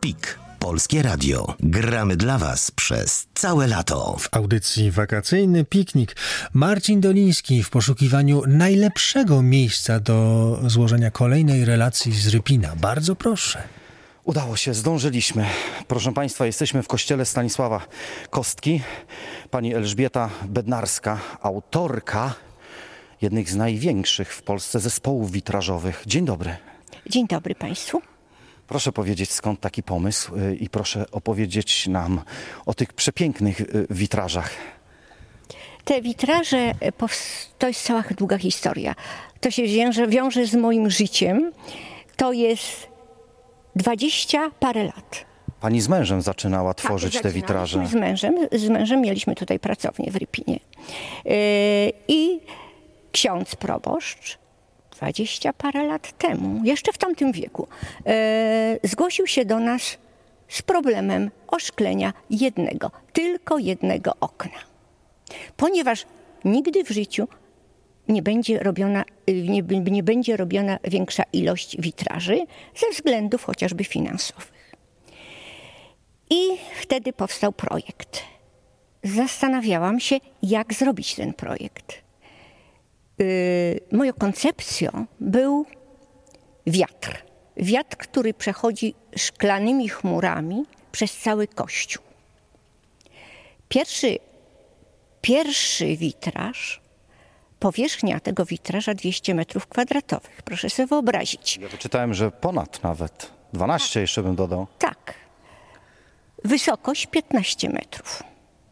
PIK. Polskie Radio. Gramy dla Was przez całe lato. W audycji Wakacyjny Piknik Marcin Doliński w poszukiwaniu najlepszego miejsca do złożenia kolejnej relacji z Rypina. Bardzo proszę. Udało się, zdążyliśmy. Proszę Państwa, jesteśmy w kościele Stanisława Kostki. Pani Elżbieta Bednarska, autorka jednych z największych w Polsce zespołów witrażowych. Dzień dobry. Dzień dobry Państwu. Proszę powiedzieć, skąd taki pomysł i proszę opowiedzieć nam o tych przepięknych witrażach. Te witraże, to jest cała długa historia. To się wiąże z moim życiem. To jest 20 parę lat. Pani z mężem zaczynała tworzyć te witraże. Z mężem mieliśmy tutaj pracownię w Rypinie. I ksiądz proboszcz 20 parę lat temu, jeszcze w tamtym wieku, zgłosił się do nas z problemem oszklenia tylko jednego okna. Ponieważ nigdy w życiu nie będzie robiona większa ilość witraży ze względów chociażby finansowych. I wtedy powstał projekt. Zastanawiałam się, jak zrobić ten projekt. Moją koncepcją był wiatr. Wiatr, który przechodzi szklanymi chmurami przez cały kościół. Pierwszy witraż, powierzchnia tego witraża 200 metrów kwadratowych. Proszę sobie wyobrazić. Ja wyczytałem, że ponad nawet. 12 jeszcze bym dodał. Tak. Wysokość 15 metrów.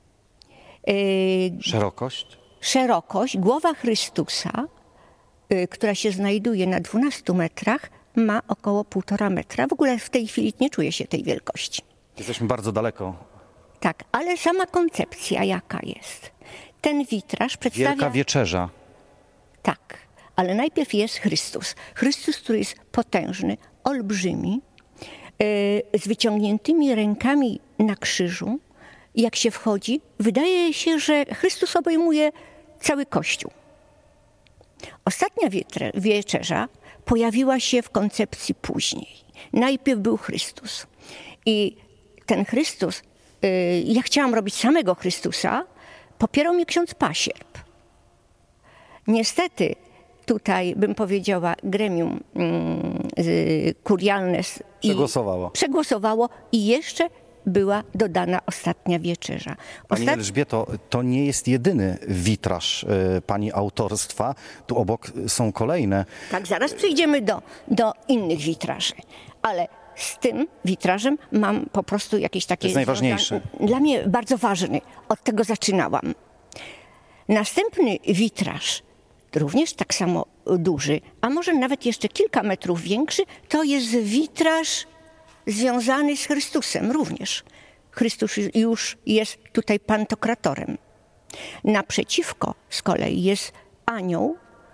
Szerokość, głowa Chrystusa, która się znajduje na 12 metrach, ma około 1,5 metra. W ogóle w tej chwili nie czuję się tej wielkości. Jesteśmy bardzo daleko. Tak, ale sama koncepcja jaka jest? Ten witraż przedstawia... Wielka Wieczerza. Tak, ale najpierw jest Chrystus. Chrystus, który jest potężny, olbrzymi, z wyciągniętymi rękami na krzyżu. Jak się wchodzi, wydaje się, że Chrystus obejmuje cały Kościół. Ostatnia wieczerza pojawiła się w koncepcji później. Najpierw był Chrystus. I ten Chrystus, ja chciałam robić samego Chrystusa, popierał mnie ksiądz Pasierb. Niestety tutaj, bym powiedziała, gremium kurialne przegłosowało i jeszcze była dodana ostatnia wieczerza. Pani Elżbieto, to nie jest jedyny witraż pani autorstwa. Tu obok są kolejne. Tak, zaraz przejdziemy do innych witraży. Ale z tym witrażem mam po prostu jakieś takie... To jest najważniejsze. Dla mnie bardzo ważny. Od tego zaczynałam. Następny witraż, również tak samo duży, a może nawet jeszcze kilka metrów większy, to jest witraż związany z Chrystusem również. Chrystus już jest tutaj pantokratorem. Naprzeciwko z kolei jest anioł,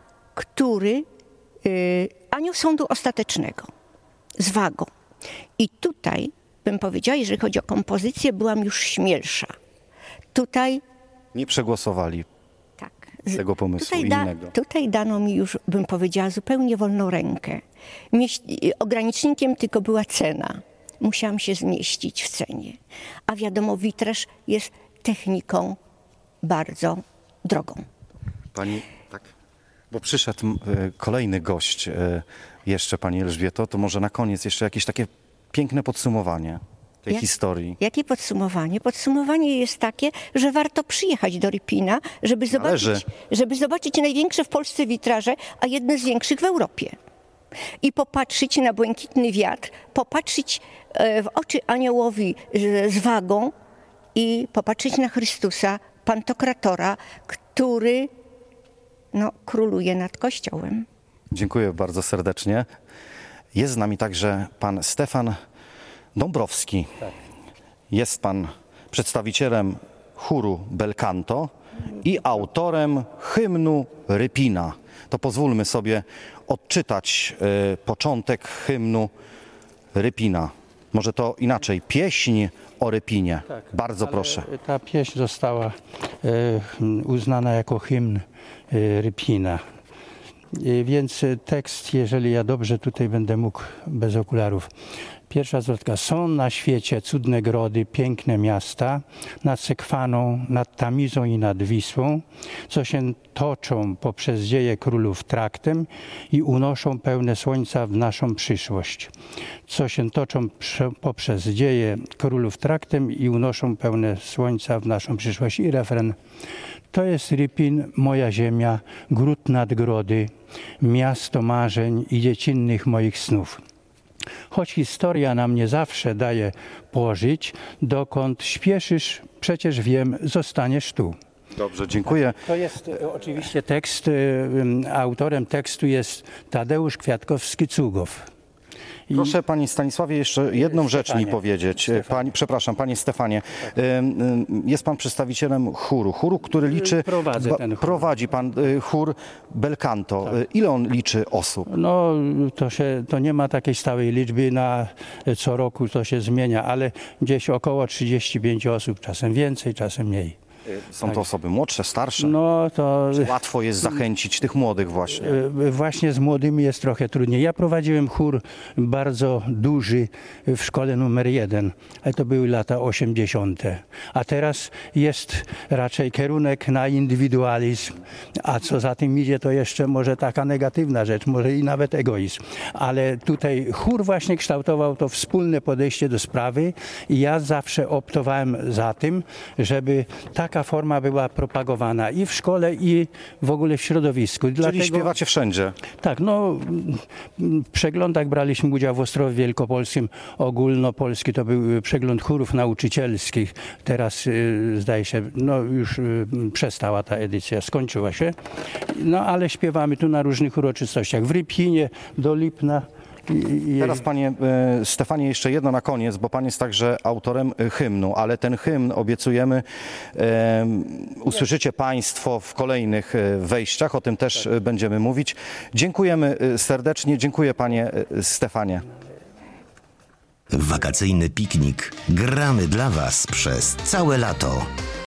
anioł sądu ostatecznego, z wagą. I tutaj, bym powiedziała, jeżeli chodzi o kompozycję, byłam już śmielsza. Tutaj... Nie przegłosowali tego pomysłu innego. Tutaj dano mi już, bym powiedziała, zupełnie wolną rękę. Ogranicznikiem tylko była cena. Musiałam się zmieścić w cenie. A wiadomo, witraż jest techniką bardzo drogą. Pani, tak, bo przyszedł kolejny gość jeszcze, pani Elżbieto, to może na koniec jeszcze jakieś takie piękne podsumowanie tej historii. Jakie podsumowanie? Podsumowanie jest takie, że warto przyjechać do Rypina, żeby zobaczyć największe w Polsce witraże, a jedne z większych w Europie. I popatrzeć na błękitny wiatr, popatrzeć w oczy aniołowi z wagą i popatrzeć na Chrystusa, pantokratora, który króluje nad Kościołem. Dziękuję bardzo serdecznie. Jest z nami także pan Stefan Dąbrowski. Tak. Jest pan przedstawicielem chóru Bel Canto i autorem hymnu Rypina. To pozwólmy sobie odczytać początek hymnu Rypina. Może to inaczej, pieśń o Rypinie. Tak, bardzo proszę. Ta pieśń została uznana jako hymn Rypina. Więc tekst, jeżeli ja dobrze tutaj będę mógł bez okularów, Pierwsza zwrotka. Są na świecie cudne grody, piękne miasta, nad Sekwaną, nad Tamizą i nad Wisłą, co się toczą poprzez dzieje królów traktem i unoszą pełne słońca w naszą przyszłość. Co się toczą poprzez dzieje królów traktem i unoszą pełne słońca w naszą przyszłość. I refren. To jest Rypin, moja ziemia, gród nad grody, miasto marzeń i dziecinnych moich snów. Choć historia nam nie zawsze daje pożyć, dokąd śpieszysz, przecież wiem, zostaniesz tu. Dobrze, dziękuję. To jest oczywiście tekst, autorem tekstu jest Tadeusz Kwiatkowski-Cugow. Proszę Pani Stanisławie jeszcze jedną rzecz mi powiedzieć. Panie Stefanie, jest Pan przedstawicielem chóru, który liczy... Prowadzę ten chór. Prowadzi Pan chór Belcanto. Tak. Ile on liczy osób? No, to nie ma takiej stałej liczby, co roku to się zmienia, ale gdzieś około 35 osób, czasem więcej, czasem mniej. Są to osoby młodsze, starsze? No to... Łatwo jest zachęcić tych młodych właśnie. Właśnie z młodymi jest trochę trudniej. Ja prowadziłem chór bardzo duży w szkole numer 1, ale to były lata 80. A teraz jest raczej kierunek na indywidualizm, a co za tym idzie, to jeszcze może taka negatywna rzecz, może i nawet egoizm. Ale tutaj chór właśnie kształtował to wspólne podejście do sprawy i ja zawsze optowałem za tym, żeby taka forma była propagowana i w szkole, i w ogóle w środowisku. Czyli śpiewacie wszędzie? Tak, no w przeglądach braliśmy udział w Ostrowie Wielkopolskim, ogólnopolski to był przegląd chórów nauczycielskich. Teraz zdaje się, no już przestała ta edycja, skończyła się. No ale śpiewamy tu na różnych uroczystościach, w Rypinie, do Lipna. Teraz Panie Stefanie jeszcze jedno na koniec, bo Pan jest także autorem hymnu, ale ten hymn obiecujemy usłyszycie Państwo w kolejnych wejściach, o tym też będziemy mówić. Dziękujemy serdecznie, dziękuję Panie Stefanie. Wakacyjny piknik gramy dla Was przez całe lato.